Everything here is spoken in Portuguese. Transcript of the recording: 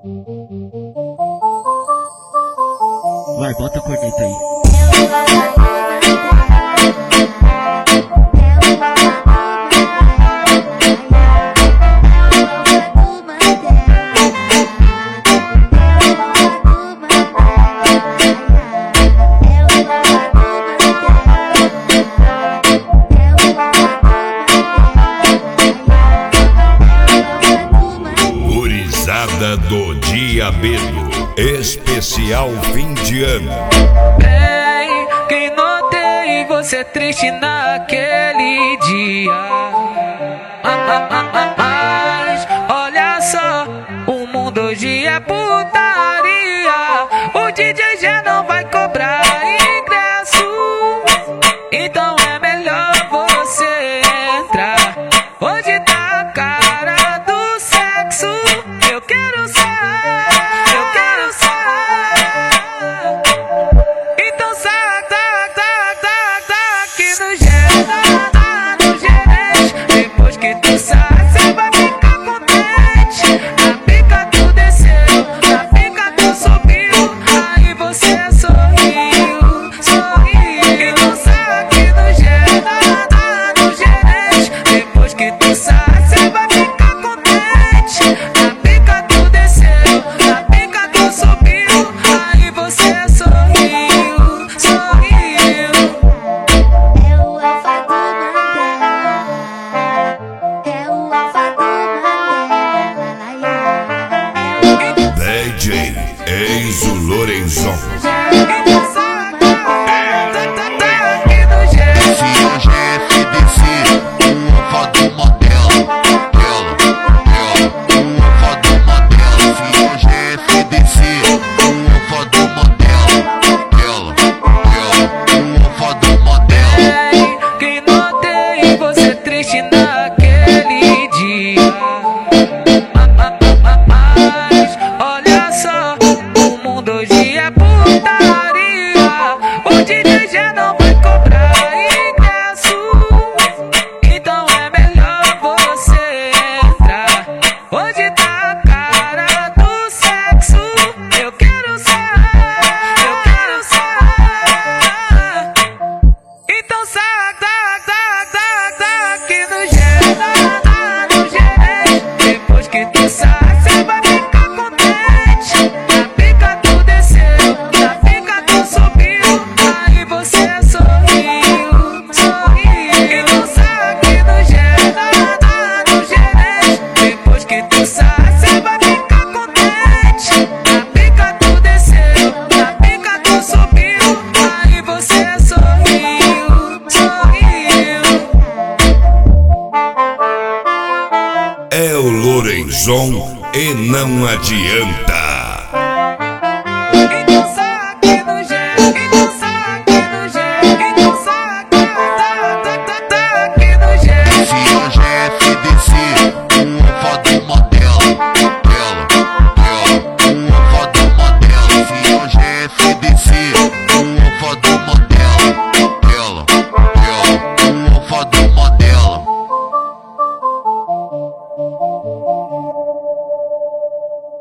Vai, bota a corneta aí. Gurizada do Diabedo, especial fim de ano. Bem, que notei você triste naquele dia. Mas olha só, o mundo hoje é putaria. O DJ já não vai cobrar ingresso, então é melhor você entrar. Hoje tá a cara do sexo. Eu quero sair, eu quero sair. Então sai, aqui no gerente. Depois que tu sai, cê vai ficar contente. A pica tu desceu, a pica tu subiu, aí você sorriu, sorriu. Então sai aqui no gerente. Depois que tu sai, cê vai ficar contente. A pica tu desceu, a pica tu subiu, aí você sorriu, sorriu. É o Alfa do Mandela, é o Alfa do Mandela. DJ Enzo Lorenzon. Que notei você triste naquele dia. Mas olha só, o mundo hoje é putaria. O DJ já não vai cobrar ingresso, então é melhor você entrar. Hoje tá a cara do sexo. Eu quero sair, eu quero sair. Então sai, aqui no gerente. Depois que tu sai, cê vai ficar contente. A pica tu desceu, a pica tu subiu, aí você sorriu, sorriu. Então sai aqui no gerente. Depois que tu sai, cê vai ficar contente. A pica tu desceu, a pica tu subiu, aí você sorriu, sorriu. É o Lorenzon e não adianta.